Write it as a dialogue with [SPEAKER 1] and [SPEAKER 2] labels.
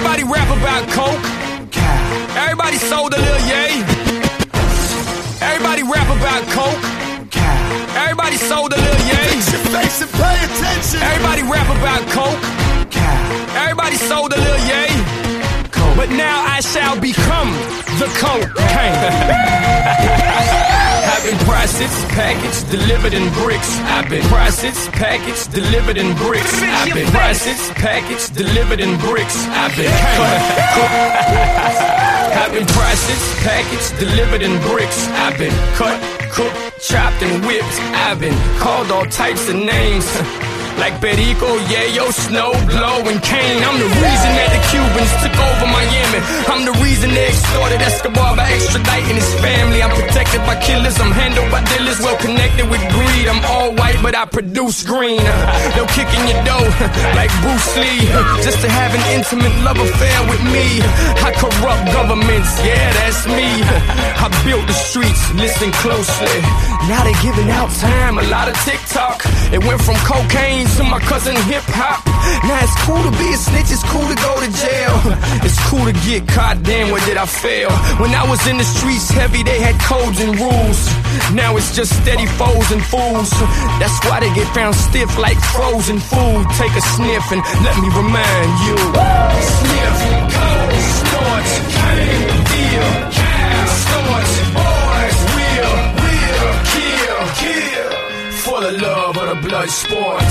[SPEAKER 1] Everybody rap about coke. Everybody sold a little yay. Everybody rap about coke. Everybody sold a little yay.
[SPEAKER 2] Fix your face and pay attention.
[SPEAKER 1] Everybody rap about coke. Everybody sold a little yay. But now I shall become the cocaine. I've been processed, packaged, delivered in bricks. I've been processed, packaged, delivered in bricks. I've been processed, packaged, delivered in bricks. I've been I've been processed, packaged, delivered in bricks. I've been cut, cooked, chopped, and whipped. I've been called all types of names. Like Perico, Yayo, Snow, Blow, and Kane. I'm the reason that the Cubans took over Miami. I'm the reason they extorted Escobar by extraditing his family. I'm protected by killers, I'm handled by dealers, well connected with greed. I'm all white, but I produce green. They'll kick in your door like Bruce Lee, just to have an intimate love affair with me. I corrupt governments, yeah, that's me. I built the streets, listen closely. Now they giving out time, a lot of TikTok. It went from cocaine to my cousin hip-hop. Now it's cool to be a snitch, it's cool to go to jail. It's cool to get caught, damn, where did I fail? When I was in the streets heavy, they had codes and rules. Now it's just steady foes and fools. That's why they get found stiff like frozen food. Take a sniff and let me remind you. Sniff, cold, snort, cane, deal, cash, snort, boys, wheel, kill, for the love of the blood sport.